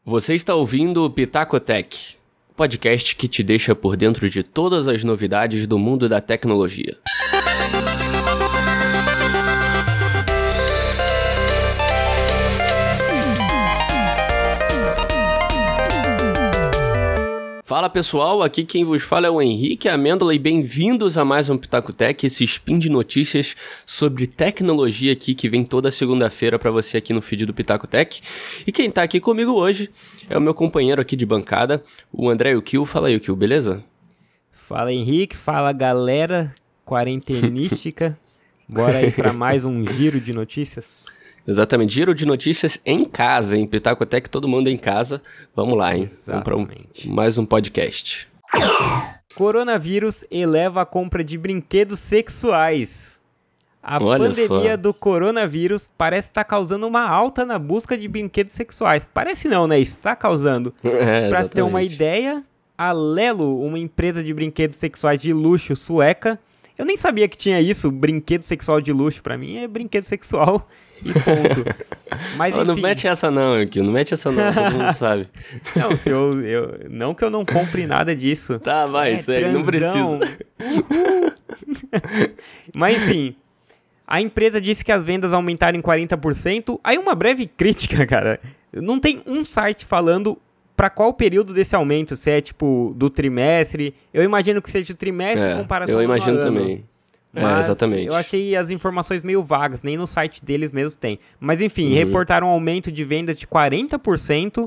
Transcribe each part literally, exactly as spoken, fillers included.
Você está ouvindo o Pitacotech, podcast que te deixa por dentro de todas as novidades do mundo da tecnologia. Fala pessoal, aqui quem vos fala é o Henrique Amêndola e bem-vindos a mais um Pitacotech, esse spin de notícias sobre tecnologia aqui que vem toda segunda-feira para você aqui no feed do Pitacotech. E quem tá aqui comigo hoje é o meu companheiro aqui de bancada, o André Yukio. Fala aí, Yukio, beleza? Fala Henrique, fala galera quarentenística, bora aí para mais um giro de notícias. Exatamente, giro de notícias em casa, em Pitacotech, todo mundo em casa. Vamos lá, hein? Exatamente. Vamos para um, mais um podcast. Coronavírus eleva a compra de brinquedos sexuais. A Olha pandemia só. do coronavírus parece estar causando uma alta na busca de brinquedos sexuais. Parece não, né? Está causando. É, Para ter uma exatamente. ideia, a Lelo, uma empresa de brinquedos sexuais de luxo sueca, eu nem sabia que tinha isso, brinquedo sexual de luxo. Pra mim é brinquedo sexual e ponto. Mas, Oh, não enfim, mete essa não, Yukio, não mete essa não, todo mundo sabe. não, se eu, eu, não que eu não compre nada disso. Tá, vai, É, segue, não transão. precisa. Mas enfim, a empresa disse que as vendas aumentaram em quarenta por cento. Aí uma breve crítica, cara. Não tem um site falando pra qual período desse aumento, se é tipo do trimestre. Eu imagino que seja o trimestre em É, comparação eu ao imagino ano. também. É, Mas exatamente. eu achei as informações meio vagas, nem no site deles mesmo tem. Mas enfim, Uhum. reportaram um aumento de vendas de quarenta por cento.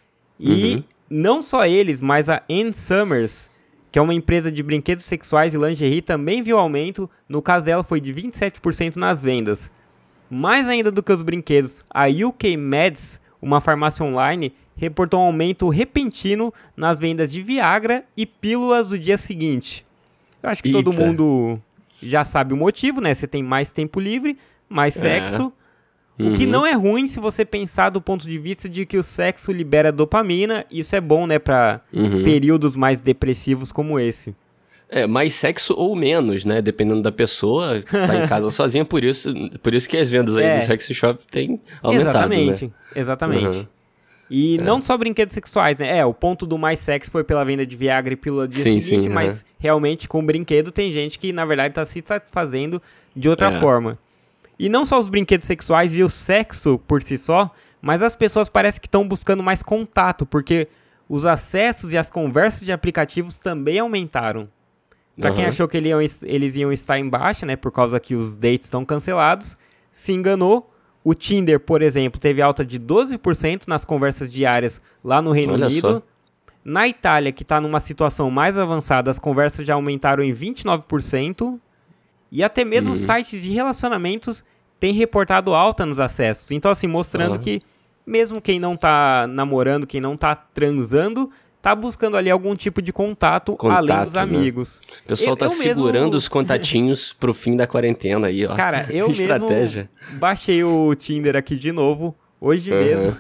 E Uhum. não só eles, mas a Ann Summers, que é uma empresa de brinquedos sexuais e lingerie, também viu aumento. No caso dela foi de vinte e sete por cento nas vendas. Mais ainda do que os brinquedos, a U K Meds, uma farmácia online, reportou um aumento repentino nas vendas de Viagra e pílulas do dia seguinte. Eu acho que todo Eita. mundo já sabe o motivo, né? Você tem mais tempo livre, mais É. sexo. O que Uhum. não é ruim se você pensar do ponto de vista de que o sexo libera dopamina. Isso é bom, né? Pra Uhum. períodos mais depressivos como esse. É, mais sexo ou menos, né? Dependendo da pessoa, tá em casa sozinha, por isso, por isso que as vendas aí É. do sex shop têm aumentado, exatamente, né? exatamente. Uhum. E não só brinquedos sexuais, né? É, o ponto do mais sexo foi pela venda de Viagra e pílula do dia Sim, seguinte, sim, mas aham. realmente com brinquedo tem gente que, na verdade, tá se satisfazendo de outra É. forma. E não só os brinquedos sexuais e o sexo por si só, mas as pessoas parecem que estão buscando mais contato, porque os acessos e as conversas de aplicativos também aumentaram. Pra quem Aham. achou que ele iam- eles iam estar em baixa, né, por causa que os dates estão cancelados, se enganou. O Tinder, por exemplo, teve alta de doze por cento nas conversas diárias lá no Reino Olha Unido. só. Na Itália, que está numa situação mais avançada, as conversas já aumentaram em vinte e nove por cento. E até mesmo Uhum. sites de relacionamentos têm reportado alta nos acessos. Então, assim, mostrando Aham. que mesmo quem não tá namorando, quem não tá transando, tá buscando ali algum tipo de contato, além dos Contato, né? amigos. O pessoal Eu- tá eu mesmo- segurando os contatinhos pro fim da quarentena aí, ó. Cara, eu Estratégia. mesmo baixei o Tinder aqui de novo, hoje Uhum. mesmo,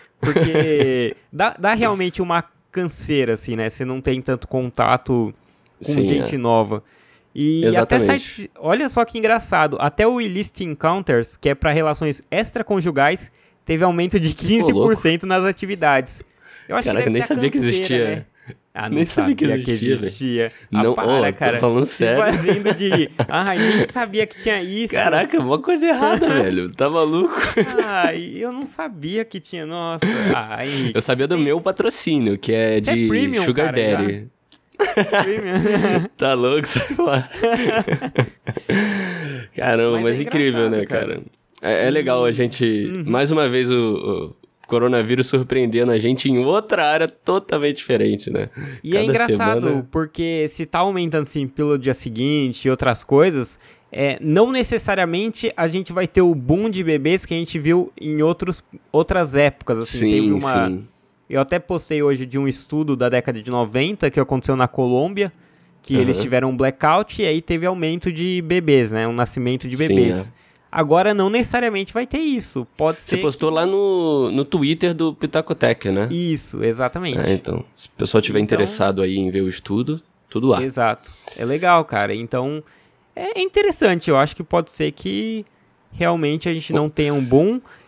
porque dá, dá realmente uma canseira, assim, né? Você não tem tanto contato com Sim, gente é. nova. E Exatamente. até sites, olha só que engraçado, até o Illicit Encounters, que é para relações extraconjugais, teve aumento de quinze por cento nas atividades. Eu acho Caraca, que deve nem ser a sabia que canseira, existia. né? Ah, não Nem sabia que sabia existia, velho. existia. Ah, Não, para, ó, tô cara. falando Se sério. fazendo de... Ah, nem sabia que tinha isso. Caraca, uma coisa errada, velho. Tá maluco? Ai, eu não sabia que tinha. Nossa. Ai, Eu sabia do meu patrocínio, que é Você é de premium, Sugar cara, já? Daddy. Tá louco, sai fora. Caramba, Mas mas, é incrível, né, engraçado, cara? É, é legal a gente, Uhum. mais uma vez, o, o coronavírus surpreendendo a gente em outra área totalmente diferente, né? E é Cada engraçado, semana- porque se tá aumentando assim pelo dia seguinte e outras coisas, é, não necessariamente a gente vai ter o boom de bebês que a gente viu em outros, outras épocas. Assim, Sim, teve uma. sim. Eu até postei hoje de um estudo da década de noventa que aconteceu na Colômbia, que eles Aham. tiveram um blackout e aí teve aumento de bebês, né? Um nascimento de Sim, bebês. é. Agora não necessariamente vai ter isso. Pode Você ser. postou lá no, no Twitter do Pitacotech, né? Isso, exatamente. É, então, se o pessoal tiver Então- interessado aí em ver o estudo, tudo lá. Exato. É legal, cara. Então, é interessante. Eu acho que pode ser que realmente a gente não tenha um boom.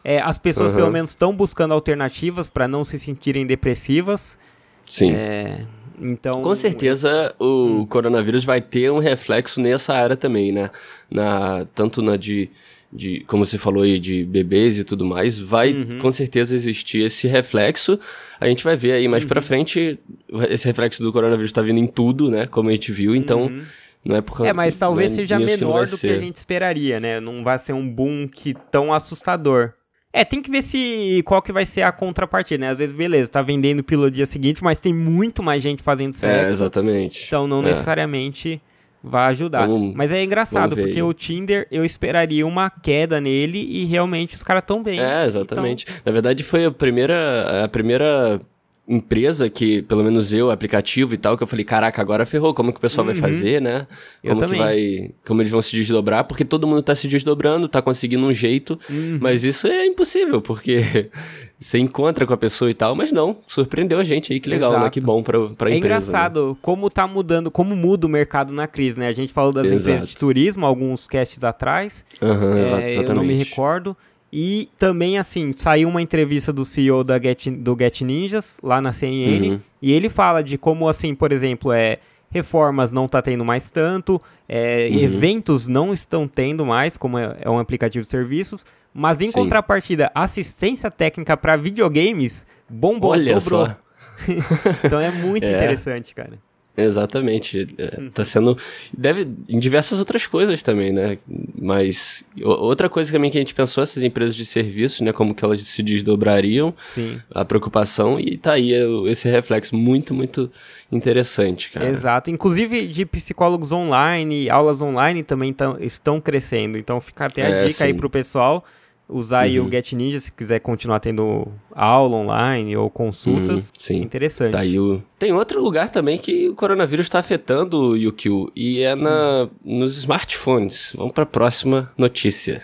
é, as pessoas Uhum. pelo menos estão buscando alternativas para não se sentirem depressivas. Sim. É, então, Com certeza o hum. coronavírus vai ter um reflexo nessa área também, né? Na, tanto na de, de, como você falou aí, de bebês e tudo mais, vai uhum. com certeza existir esse reflexo. A gente vai ver aí mais uhum. pra frente, esse reflexo do coronavírus tá vindo em tudo, né? Como a gente viu, então... Uhum. Não é, por, é, mas talvez é seja menor do ser. que a gente esperaria, né? Não vai ser um boom que tão assustador. É, tem que ver se qual que vai ser a contrapartida, né? Às vezes, beleza, tá vendendo pelo dia seguinte, mas tem muito mais gente fazendo sexo. É, exatamente. Então não é. necessariamente vai ajudar. Vamos, mas é engraçado, porque o Tinder, eu esperaria uma queda nele e realmente os caras tão bem. É, exatamente. Então... Na verdade, foi a primeira... A primeira... empresa que, pelo menos eu, aplicativo e tal, que eu falei, caraca, agora ferrou, como que o pessoal uhum. vai fazer, né? Como eu que também. vai, como eles vão se desdobrar, porque todo mundo tá se desdobrando, tá conseguindo um jeito, uhum. mas isso é impossível, porque você encontra com a pessoa e tal, mas não, surpreendeu a gente aí, que legal, Exato. né? Que bom pra, pra é empresa. É engraçado né? como tá mudando, como muda o mercado na crise, né? A gente falou das Exato. empresas de turismo, alguns casts atrás, uhum, é, exatamente. eu não me recordo. E também, assim, saiu uma entrevista do C E O da Get, do Get Ninjas, lá na C N N, uhum. e ele fala de como, assim, por exemplo, é, reformas não tá tendo mais tanto, é, uhum. eventos não estão tendo mais, como é, é um aplicativo de serviços, mas em Sim. contrapartida, assistência técnica para videogames bombou, Olha dobrou. Só. Então é muito é. interessante, cara. Exatamente, é, uhum. tá sendo, deve, em diversas outras coisas também, né, mas outra coisa também que a gente pensou, essas empresas de serviços, né, como que elas se desdobrariam, Sim. a preocupação, e tá aí esse reflexo muito, muito interessante, cara. Exato, inclusive de psicólogos online, aulas online também tão, estão crescendo, então fica até a é, dica sim. aí pro pessoal, usar uhum. aí o Get Ninja se quiser continuar tendo aula online ou consultas. Uhum, sim. Interessante. Tá aí o... Tem outro lugar também que o coronavírus está afetando o Yukio, e é na... uhum. nos smartphones. Vamos para a próxima notícia.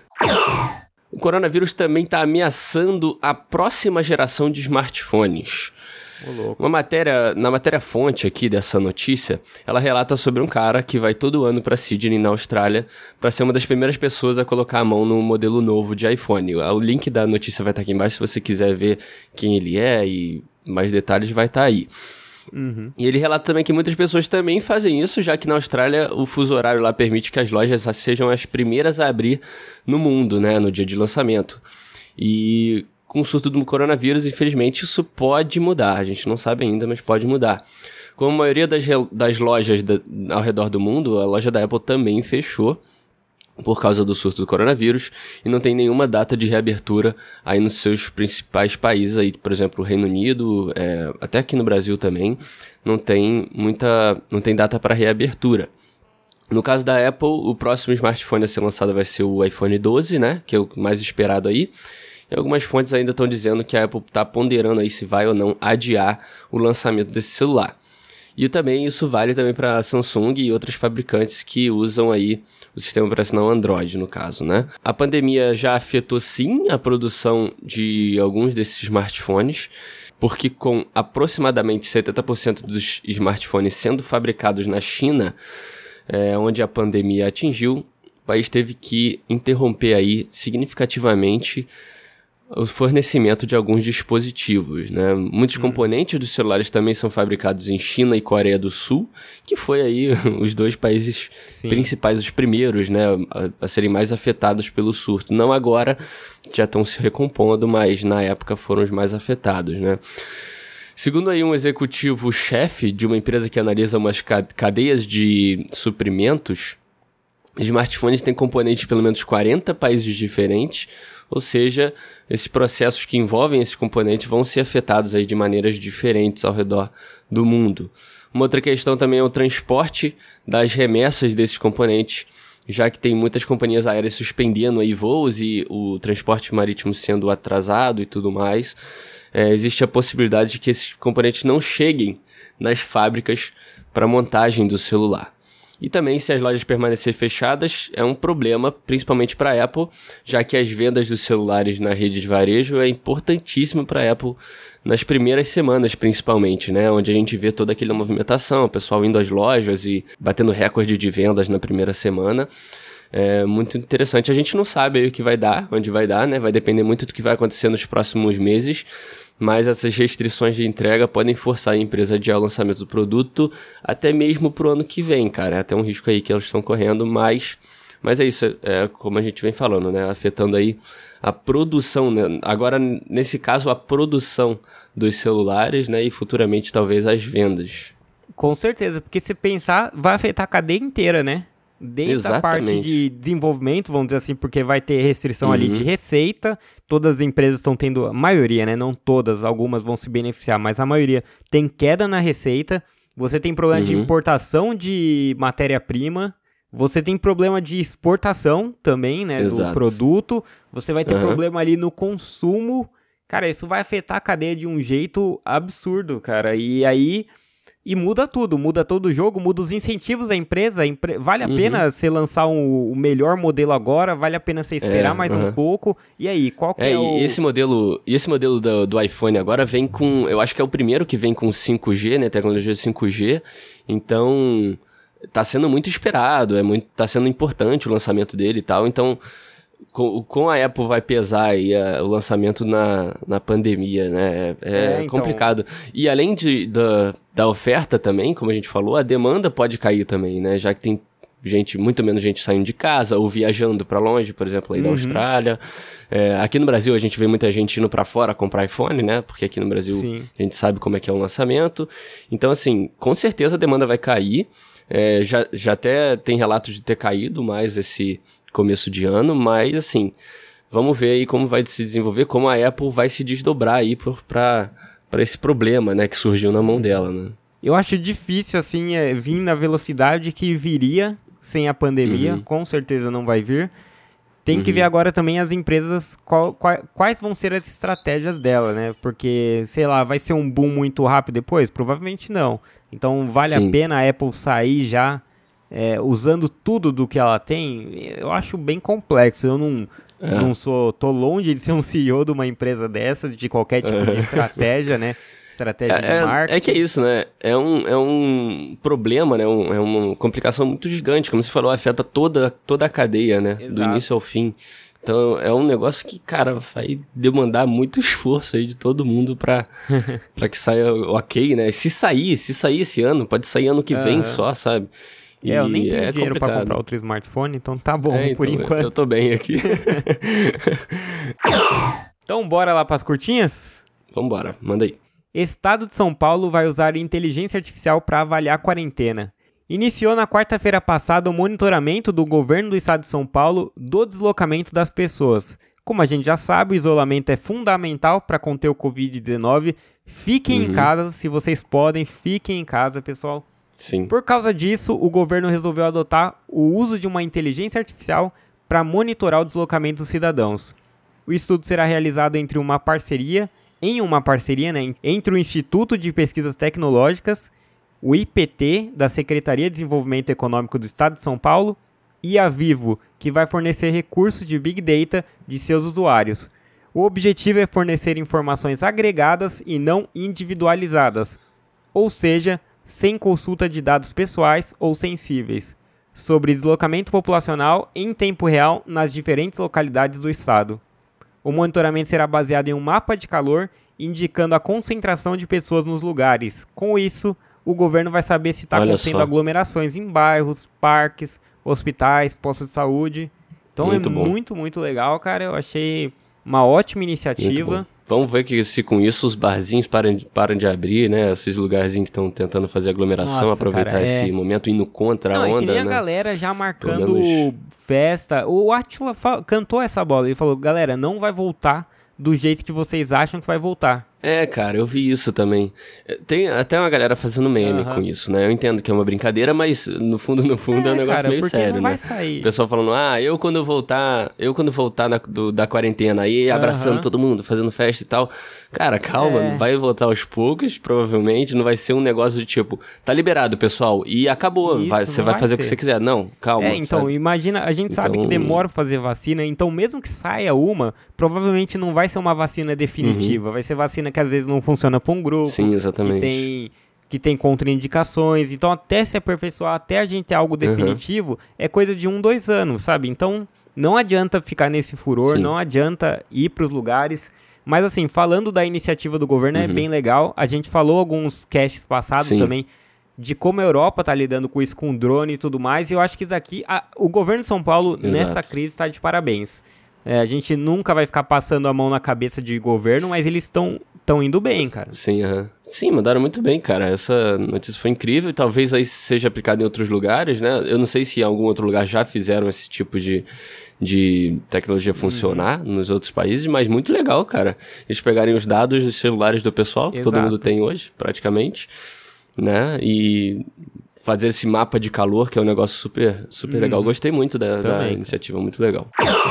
O coronavírus também está ameaçando a próxima geração de smartphones. Uma matéria, na matéria-fonte aqui dessa notícia, ela relata sobre um cara que vai todo ano para Sydney, na Austrália, para ser uma das primeiras pessoas a colocar a mão no modelo novo de iPhone. O link da notícia vai estar aqui embaixo, se você quiser ver quem ele é e mais detalhes, vai estar aí. Uhum. E ele relata também que muitas pessoas também fazem isso, já que na Austrália o fuso horário lá permite que as lojas sejam as primeiras a abrir no mundo, né, no dia de lançamento. E... com o surto do coronavírus, infelizmente, isso pode mudar. A gente não sabe ainda, mas pode mudar. Como a maioria das, das lojas da, ao redor do mundo, a loja da Apple também fechou por causa do surto do coronavírus e não tem nenhuma data de reabertura aí nos seus principais países, aí, por exemplo, o Reino Unido, é, até aqui no Brasil também, não tem muita, não tem data para reabertura. No caso da Apple, o próximo smartphone a ser lançado vai ser o iPhone doze, né, que é o mais esperado aí. E algumas fontes ainda estão dizendo que a Apple está ponderando aí se vai ou não adiar o lançamento desse celular. E também isso vale também para a Samsung e outros fabricantes que usam aí o sistema operacional Android, no caso, né? A pandemia já afetou sim a produção de alguns desses smartphones, porque com aproximadamente setenta por cento dos smartphones sendo fabricados na China, é, onde a pandemia atingiu, o país teve que interromper aí significativamente o fornecimento de alguns dispositivos, né? Muitos hum. componentes dos celulares também são fabricados em China e Coreia do Sul, que foi aí os dois países Sim. principais, os primeiros, né, a, a serem mais afetados pelo surto. Não agora, já estão se recompondo, mas na época foram os mais afetados, né? Segundo aí um executivo-chefe de uma empresa que analisa umas cadeias de suprimentos, smartphones têm componentes de pelo menos quarenta países diferentes, ou seja, esses processos que envolvem esses componentes vão ser afetados aí de maneiras diferentes ao redor do mundo. Uma outra questão também é o transporte das remessas desses componentes, já que tem muitas companhias aéreas suspendendo aí voos e o transporte marítimo sendo atrasado e tudo mais. É, existe a possibilidade de que esses componentes não cheguem nas fábricas para montagem do celular. E também, se as lojas permanecerem fechadas, é um problema, principalmente para a Apple, já que as vendas dos celulares na rede de varejo é importantíssimo para a Apple nas primeiras semanas, principalmente, né? Onde a gente vê toda aquela movimentação, o pessoal indo às lojas e batendo recorde de vendas na primeira semana. É muito interessante. A gente não sabe aí o que vai dar, onde vai dar, né? Vai depender muito do que vai acontecer nos próximos meses, mas essas restrições de entrega podem forçar a empresa a adiar o lançamento do produto até mesmo pro ano que vem, cara. É até um risco aí que elas estão correndo, mas, mas é isso, é como a gente vem falando, né? Afetando aí a produção, né? Agora, nesse caso, a produção dos celulares, né? E futuramente, talvez, as vendas. Com certeza, porque se pensar, vai afetar a cadeia inteira, né? Desde Exatamente. a parte de desenvolvimento, vamos dizer assim, porque vai ter restrição uhum. ali de receita, todas as empresas estão tendo, a maioria, né, não todas, algumas vão se beneficiar, mas a maioria tem queda na receita, você tem problema uhum. de importação de matéria-prima, você tem problema de exportação também, né, Exato. do produto, você vai ter uhum. problema ali no consumo, cara, isso vai afetar a cadeia de um jeito absurdo, cara, e aí... E muda tudo, muda todo o jogo, muda os incentivos da empresa. Empre... Vale a uhum. pena você lançar um, o melhor modelo agora? Vale a pena você esperar é, mais uhum. um pouco? E aí, qual que é, é o... E esse modelo, esse modelo do, do iPhone agora vem com... Eu acho que é o primeiro que vem com cinco G, né? Tecnologia cinco G. Então, tá sendo muito esperado, é muito, tá sendo importante o lançamento dele e tal. Então... Com, com a Apple vai pesar aí a, o lançamento na, na pandemia, né? É, é, é então... complicado. E além de, da, da oferta também, como a gente falou, a demanda pode cair também, né? Já que tem gente, muito menos gente saindo de casa ou viajando para longe, por exemplo, aí uhum. da Austrália. É, aqui no Brasil a gente vê muita gente indo para fora comprar iPhone, né? Porque aqui no Brasil Sim. a gente sabe como é que é o lançamento. Então, assim, com certeza a demanda vai cair. É, já, já até tem relatos de ter caído mais esse... começo de ano, mas assim, vamos ver aí como vai se desenvolver, como a Apple vai se desdobrar aí para esse problema, né, que surgiu na mão dela, né. Eu acho difícil, assim, é, vir na velocidade que viria sem a pandemia, uhum. com certeza não vai vir. Tem uhum. que ver agora também as empresas, qual, qual, quais vão ser as estratégias dela, né, porque, sei lá, vai ser um boom muito rápido depois? Provavelmente não. Então, vale Sim. a pena a Apple sair já... É, usando tudo do que ela tem, eu acho bem complexo. Eu não, é. não sou, tô longe de ser um C E O de uma empresa dessas, de qualquer tipo de estratégia, né? Estratégia é, de marketing. É que é isso, né? É um, é um problema, né? Um, é uma complicação muito gigante. Como você falou, afeta toda, toda a cadeia, né? Exato. Do início ao fim. Então, é um negócio que, cara, vai demandar muito esforço aí de todo mundo pra, pra que saia ok, né? Se sair, se sair esse ano, pode sair ano que vem uhum. só, sabe? É, eu nem tenho é dinheiro complicado. Pra comprar outro smartphone, então tá bom, é, então, por enquanto. Eu tô bem aqui. Então, bora lá pras curtinhas? Vambora, manda aí. Estado de São Paulo vai usar inteligência artificial para avaliar a quarentena. Iniciou na quarta-feira passada o monitoramento do governo do Estado de São Paulo do deslocamento das pessoas. Como a gente já sabe, o isolamento é fundamental para conter o covid dezenove. Fiquem uhum. em casa, se vocês podem, fiquem em casa, pessoal. Sim. Por causa disso, o governo resolveu adotar o uso de uma inteligência artificial para monitorar o deslocamento dos cidadãos. O estudo será realizado entre uma parceria, em uma parceria né, entre o Instituto de Pesquisas Tecnológicas, o I P T, da Secretaria de Desenvolvimento Econômico do Estado de São Paulo, e a Vivo, que vai fornecer recursos de Big Data de seus usuários. O objetivo é fornecer informações agregadas e não individualizadas, ou seja, sem consulta de dados pessoais ou sensíveis, sobre deslocamento populacional em tempo real nas diferentes localidades do estado. O monitoramento será baseado em um mapa de calor, indicando a concentração de pessoas nos lugares. Com isso, o governo vai saber se está acontecendo aglomerações em bairros, parques, hospitais, postos de saúde. Então muito é bom. muito, muito legal, cara. Eu achei uma ótima iniciativa. Vamos ver que se com isso os barzinhos param de, param de abrir, né? Esses lugarzinhos que estão tentando fazer aglomeração, Nossa, aproveitar cara, é... esse momento, indo contra Não, a onda, é que nem né? a galera já marcando menos... festa. O Átila fa... cantou essa bola. Ele falou, galera, não vai voltar do jeito que vocês acham que vai voltar. É, cara, eu vi isso também. Tem até uma galera fazendo meme uhum. com isso, né? Eu entendo que é uma brincadeira, mas no fundo, no fundo é, é um negócio cara, meio sério, não vai né? Sair. O pessoal falando, ah, eu quando voltar, eu quando voltar na, do, da quarentena aí, abraçando uhum. todo mundo, fazendo festa e tal. Cara, calma, é. vai voltar aos poucos, provavelmente, não vai ser um negócio de tipo, tá liberado, pessoal, e acabou, vai, você vai, vai fazer ser. o que você quiser. Não, calma. É, então, sabe? imagina, a gente então... sabe que demora pra fazer vacina, então mesmo que saia uma, provavelmente não vai ser uma vacina definitiva, uhum. vai ser vacina que às vezes não funciona para um grupo. Sim, exatamente. Que tem que tem contraindicações. Então, até se aperfeiçoar, até a gente ter algo definitivo, uhum. é coisa de um, dois anos, sabe? Então, não adianta ficar nesse furor, Sim. não adianta ir para os lugares. Mas, assim, falando da iniciativa do governo, uhum. é bem legal. A gente falou alguns casts passados Sim. também de como a Europa tá lidando com isso, com drone e tudo mais. E eu acho que isso aqui, a, o governo de São Paulo, Exato. nessa crise, está de parabéns. É, a gente nunca vai ficar passando a mão na cabeça de governo, mas eles estão... Estão indo bem, cara. Sim, uh, sim, mandaram muito bem, cara. Essa notícia foi incrível e talvez aí seja aplicada em outros lugares, né? Eu não sei se em algum outro lugar já fizeram esse tipo de, de tecnologia funcionar uhum. nos outros países, mas muito legal, cara. Eles pegarem os dados dos celulares do pessoal, que Exato. todo mundo tem hoje, praticamente, né? E fazer esse mapa de calor, que é um negócio super, super uhum. legal. Gostei muito da, da iniciativa, muito legal.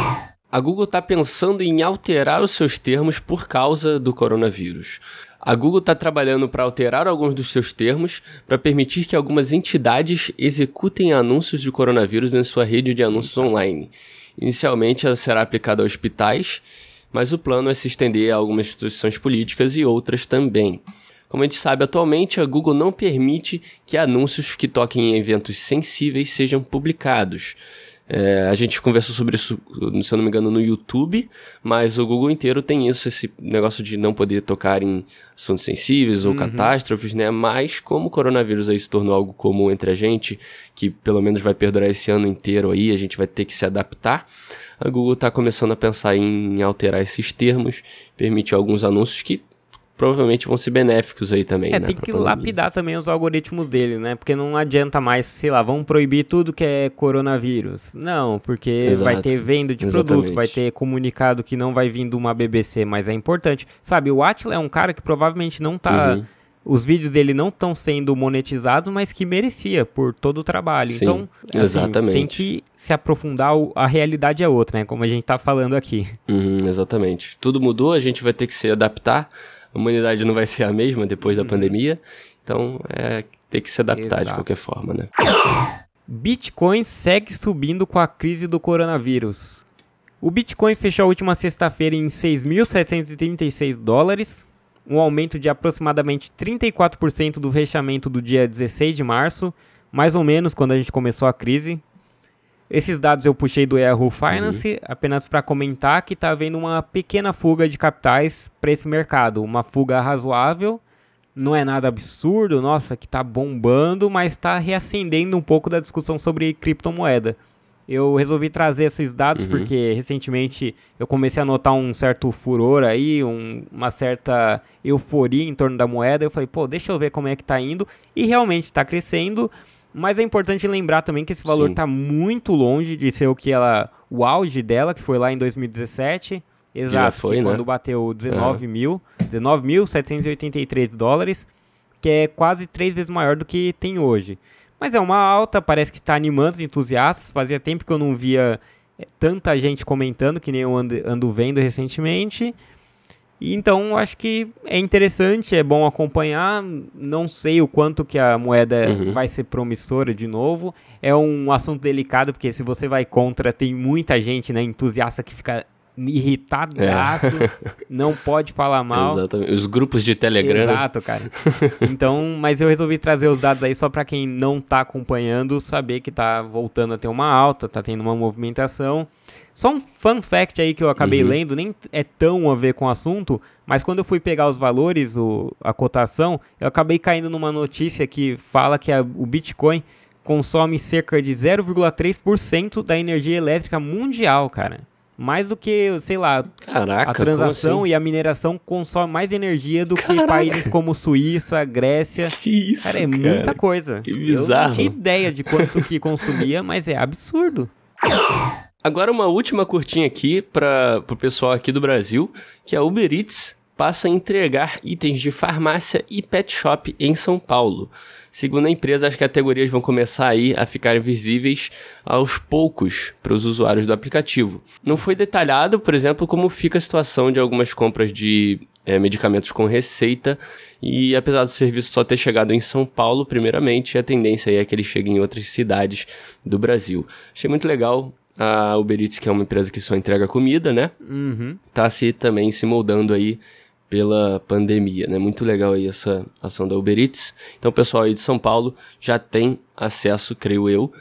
A Google está pensando em alterar os seus termos por causa do coronavírus. A Google está trabalhando para alterar alguns dos seus termos para permitir que algumas entidades executem anúncios de coronavírus em sua rede de anúncios online. Inicialmente, ela será aplicada a hospitais, mas o plano é se estender a algumas instituições políticas e outras também. Como a gente sabe, atualmente a Google não permite que anúncios que toquem em eventos sensíveis sejam publicados. É, a gente conversou sobre isso, se eu não me engano, no YouTube, mas o Google inteiro tem isso, esse negócio de não poder tocar em assuntos sensíveis ou uhum. catástrofes, né? Mas como o coronavírus aí se tornou algo comum entre a gente, que pelo menos vai perdurar esse ano inteiro aí, a gente vai ter que se adaptar, a Google está começando a pensar em alterar esses termos, permitir alguns anúncios que provavelmente vão ser benéficos aí também, é, né? Tem que lapidar também os algoritmos dele, né? Porque não adianta mais, sei lá, vamos proibir tudo que é coronavírus. Não, porque Exato. vai ter venda de Exatamente. produto, vai ter comunicado que não vai vir de uma B B C, mas é importante. Sabe, o Atila é um cara que provavelmente não tá... Uhum. Os vídeos dele não estão sendo monetizados, mas que merecia por todo o trabalho. Sim, então, assim, exatamente. tem que se aprofundar, a realidade é outra, né? Como a gente tá falando aqui. Uhum, exatamente. Tudo mudou, a gente vai ter que se adaptar. A humanidade não vai ser a mesma depois da uhum. pandemia, então é ter que se adaptar Exato. de qualquer forma, né? Bitcoin segue subindo com a crise do coronavírus. O Bitcoin fechou a última sexta-feira em seis mil setecentos e trinta e seis dólares, um aumento de aproximadamente trinta e quatro por cento do fechamento do dia dezesseis de março, mais ou menos quando a gente começou a crise. Esses dados eu puxei do Yahoo Finance, uhum. apenas para comentar que está havendo uma pequena fuga de capitais para esse mercado. Uma fuga razoável, não é nada absurdo, nossa, que está bombando, mas está reacendendo um pouco da discussão sobre criptomoeda. Eu resolvi trazer esses dados uhum. porque recentemente eu comecei a notar um certo furor aí, um, uma certa euforia em torno da moeda. Eu falei, pô, deixa eu ver como é que está indo. E realmente está crescendo. Mas é importante lembrar também que esse valor está muito longe de ser o que ela, o auge dela, que foi lá em dois mil e dezessete. Exato, já foi, que né? Quando bateu dezenove mil, dezenove mil setecentos e oitenta e três dólares, que é quase três vezes maior do que tem hoje. Mas é uma alta, parece que está animando os entusiastas. Fazia tempo que eu não via é, tanta gente comentando, que nem eu ando, ando vendo recentemente. E então, acho que é interessante, é bom acompanhar. Não sei o quanto que a moeda uhum. vai ser promissora de novo. É um assunto delicado, porque se você vai contra, tem muita gente, né, entusiasta que fica irritadaço, é. não pode falar mal. Exatamente. Os grupos de Telegram. Exato, cara. Então, mas eu resolvi trazer os dados aí só para quem não tá acompanhando, saber que tá voltando a ter uma alta, tá tendo uma movimentação. Só um fun fact aí que eu acabei uhum. lendo, nem é tão a ver com o assunto, mas quando eu fui pegar os valores, o, a cotação, eu acabei caindo numa notícia que fala que a, o Bitcoin consome cerca de zero vírgula três por cento da energia elétrica mundial, cara. Mais do que, sei lá, Caraca, a transação assim? e a mineração consome mais energia do Caraca. que países como Suíça, Grécia. Que isso, cara, é cara. muita coisa. Que bizarro. Eu não tinha ideia de quanto que consumia, mas é absurdo. Agora uma última curtinha aqui para o pessoal aqui do Brasil, que a Uber Eats passa a entregar itens de farmácia e pet shop em São Paulo. Segundo a empresa, as categorias vão começar aí a ficar visíveis aos poucos para os usuários do aplicativo. Não foi detalhado, por exemplo, como fica a situação de algumas compras de é, medicamentos com receita, e apesar do serviço só ter chegado em São Paulo, primeiramente, a tendência aí é que ele chegue em outras cidades do Brasil. Achei muito legal. A Uber Eats, que é uma empresa que só entrega comida, né? Uhum. Tá se também se moldando aí pela pandemia, né? Muito legal aí essa ação da Uber Eats. Então o pessoal aí de São Paulo já tem acesso, creio eu,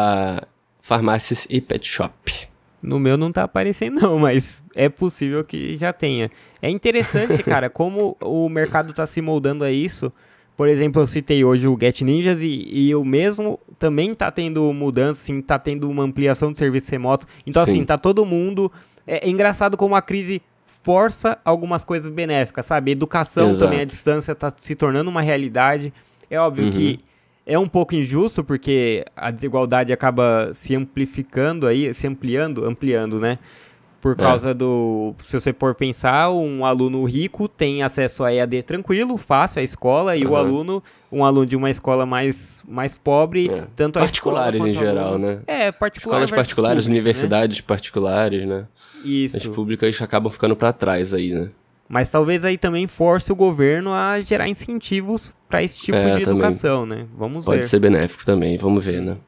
a farmácias e pet shop. No meu não tá aparecendo não, mas é possível que já tenha. É interessante, cara, como o mercado tá se moldando a isso. Por exemplo, eu citei hoje o Get Ninjas e, e eu mesmo também tá tendo mudança, sim, tá tendo uma ampliação de serviços remotos. Então, sim. assim, tá todo mundo... É, é engraçado como a crise força algumas coisas benéficas, sabe? Educação Exato. Também à distância tá se tornando uma realidade. É óbvio uhum. que é um pouco injusto, porque a desigualdade acaba se amplificando aí, se ampliando, ampliando, né? Por causa é. do... Se você for pensar, um aluno rico tem acesso a E A D tranquilo, fácil, à escola, e uhum. o aluno, um aluno de uma escola mais, mais pobre, é. tanto a particulares escola em geral, aluno. né? É, particulares. Escolas particulares, públicas, universidades né? particulares, né? Isso. As públicas acabam ficando para trás aí, né? Mas talvez aí também force o governo a gerar incentivos para esse tipo é, de também. educação, né? Vamos Pode ver. Pode ser benéfico também, vamos ver, né?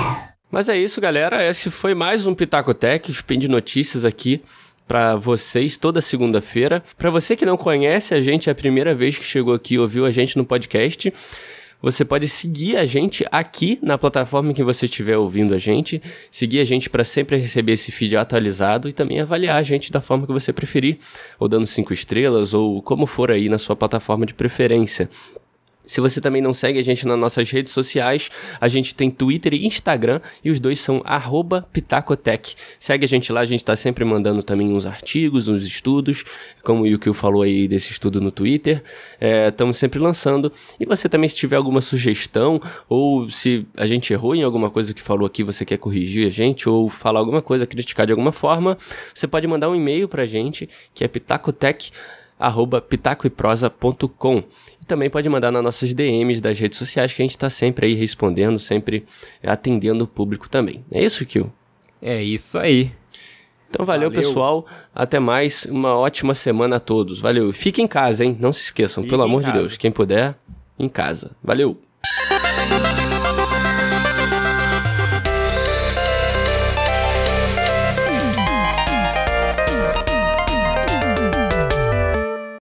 Mas é isso, galera. Esse foi mais um Pitaco Tech, Spin de notícias aqui para vocês toda segunda-feira. Para você que não conhece a gente, é a primeira vez que chegou aqui e ouviu a gente no podcast, você pode seguir a gente aqui na plataforma que você estiver ouvindo a gente, seguir a gente para sempre receber esse feed atualizado e também avaliar a gente da forma que você preferir, ou dando cinco estrelas, ou como for aí na sua plataforma de preferência. Se você também não segue a gente nas nossas redes sociais, a gente tem Twitter e Instagram, e os dois são arroba Pitacotech. Segue a gente lá, a gente tá sempre mandando também uns artigos, uns estudos, como o Yukio falou aí desse estudo no Twitter. Estamos é, sempre lançando. E você também, se tiver alguma sugestão, ou se a gente errou em alguma coisa que falou aqui, você quer corrigir a gente, ou falar alguma coisa, criticar de alguma forma, você pode mandar um e-mail pra gente, que é pitacotech arroba pitacoeprosa ponto com, e também pode mandar nas nossas D Ms das redes sociais, que a gente está sempre aí respondendo, sempre atendendo o público também. É isso, Kio? É isso aí. Então valeu, valeu, pessoal. Até mais. Uma ótima semana a todos. Valeu. Fique em casa, hein? Não se esqueçam, Fique pelo amor de Deus. Quem puder, em casa. Valeu.